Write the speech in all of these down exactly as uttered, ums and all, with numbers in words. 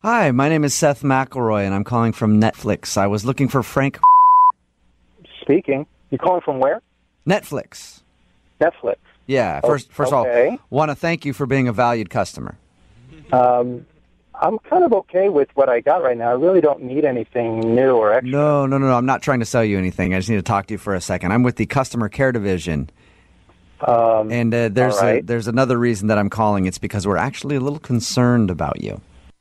Hi, my name is Seth McElroy, and I'm calling from Netflix. I was looking for Frank. Speaking. You calling from where? Netflix. Netflix. Yeah. First, first okay. of all, want to thank you for being a valued customer. Um, I'm kind of okay with what I got right now. I really don't need anything new or extra. No, no, no, no. I'm not trying to sell you anything. I just need to talk to you for a second. I'm with the customer care division. Um, and uh, there's all right. a, there's another reason that I'm calling. It's because we're actually a little concerned about you.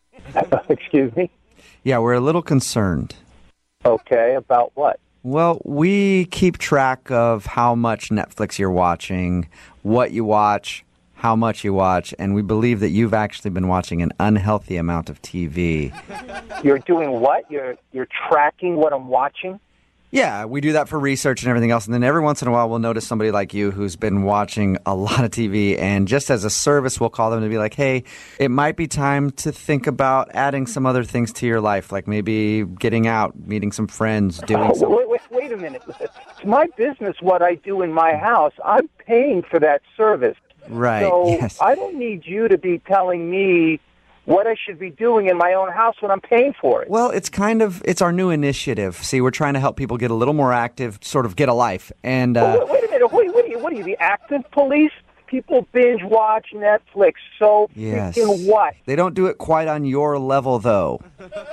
Excuse me? Yeah, we're a little concerned. Okay, about what? Well, we keep track of how much Netflix you're watching, what you watch, how much you watch, and we believe that you've actually been watching an unhealthy amount of T V. You're doing what? You're you're tracking what I'm watching? Yeah, we do that for research and everything else, and then every once in a while we'll notice somebody like you who's been watching a lot of T V, and just as a service we'll call them to be like, hey, it might be time to think about adding some other things to your life, like maybe getting out, meeting some friends, doing oh, something. Wait, wait, wait a minute. It's my business what I do in my house. I'm paying for that service. Right, So yes. I don't need you to be telling me what I should be doing in my own house when I'm paying for it. Well, it's kind of, it's our new initiative. See, we're trying to help people get a little more active, sort of get a life. And uh, oh, wait, wait a minute. Wait, what, are you, what are you, the active police? People binge watch Netflix. So yes. freaking what? They don't do it quite on your level, though,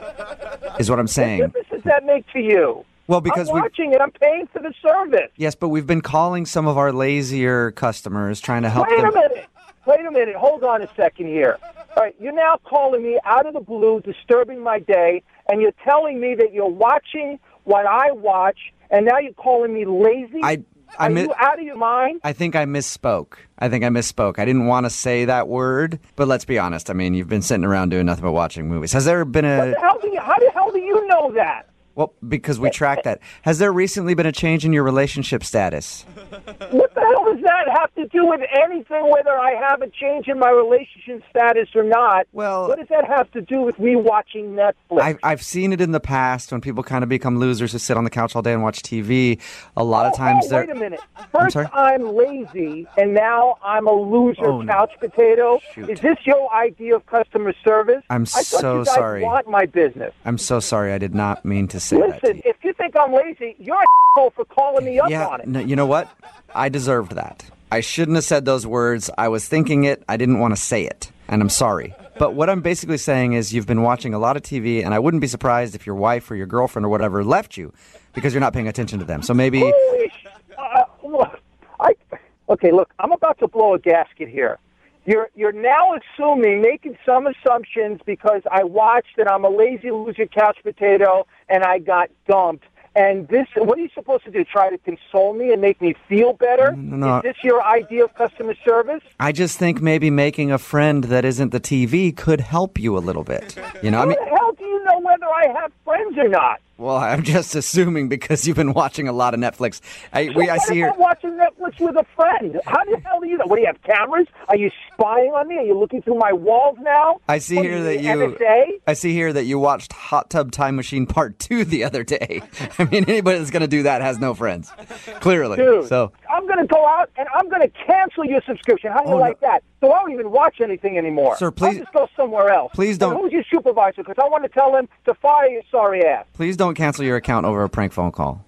is what I'm saying. What difference does that make to you? Well, because I'm we watching it. I'm paying for the service. Yes, but we've been calling some of our lazier customers, trying to help Wait them. a minute. Wait a minute. Hold on a second here. All right, you're now calling me out of the blue, disturbing my day, and you're telling me that you're watching what I watch, and now you're calling me lazy? I, I Are mi- you out of your mind? I think I misspoke. I think I misspoke. I didn't want to say that word, but let's be honest. I mean, you've been sitting around doing nothing but watching movies. Has there been What a... the hell do you, how the hell do you know that? Well, because we track that. Has there recently been a change in your relationship status? What the hell does that have to do with anything, whether I have a change in my relationship status or not? Well, what does that have to do with me watching Netflix? I've, I've seen it in the past when people kind of become losers who sit on the couch all day and watch T V. A lot oh, of times oh, they're... wait a minute. First I'm, I'm lazy, and now I'm a loser oh, no. couch potato. Shoot. Is this your idea of customer service? I'm I thought so you guys sorry. want my business. I'm so sorry. I did not mean to say that to Listen, you. if you think I'm lazy, you're a asshole for calling me up Yeah, on it. no, you know what? I deserved that. I shouldn't have said those words. I was thinking it. I didn't want to say it, and I'm sorry. But what I'm basically saying is you've been watching a lot of T V, and I wouldn't be surprised if your wife or your girlfriend or whatever left you because you're not paying attention to them. So maybe... Holy sh- uh, look, I, okay, look, I'm about to blow a gasket here. You're you're now assuming, making some assumptions because I watched and I'm a lazy loser couch potato and I got dumped. And this, what are you supposed to do? Try to console me and make me feel better? No, no. Is this your idea of customer service? I just think maybe making a friend that isn't the T V could help you a little bit. You know, I How mean... the hell do you know whether I have friends or not? Well, I'm just assuming because you've been watching a lot of Netflix. I, we, So I what see if here... I'm watching Netflix with a friend? How the hell do you know? What, do you have cameras? Are you spying on me? Are you looking through my walls now? I see What, here are that the you... N S A? I see here that you watched Hot Tub Time Machine Part two the other day. I mean, anybody that's going to do that has no friends, clearly. Dude, So, I'm going to go out and I'm going to cancel your subscription. How do you Oh, like no. that? So I don't even watch anything anymore. Sir, please- I'll just go somewhere else. please don't- And who's your supervisor? Because I want to tell him to fire your sorry ass. please don't cancel your account over a prank phone call.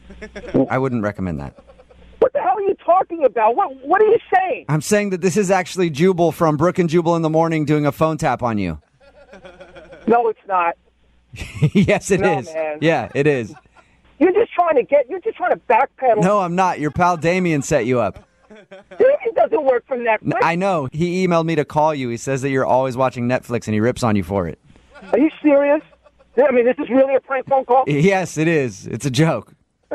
I wouldn't recommend that. What the hell are you talking about? What What are you saying? I'm saying that this is actually Jubal from Brook and Jubal in the Morning doing a phone tap on you. No, it's not. Yes, it is. No, man. Yeah, it is. You're just trying to get. You're just trying to backpedal. No, I'm not. Your pal Damien set you up. It doesn't work from Netflix. I know. He emailed me to call you. He says that you're always watching Netflix and he rips on you for it. Are you serious? I mean, this is really a prank phone call? Yes, it is. It's a joke.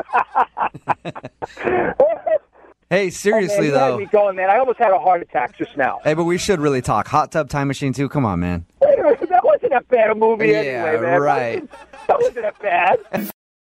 Hey, seriously, oh, man, you though. had me going, man. I almost had a heart attack just now. Hey, but we should really talk. Hot Tub Time Machine two? Come on, man. Wait a minute, that wasn't that bad a movie Yeah, anyway, man. right. That wasn't that bad.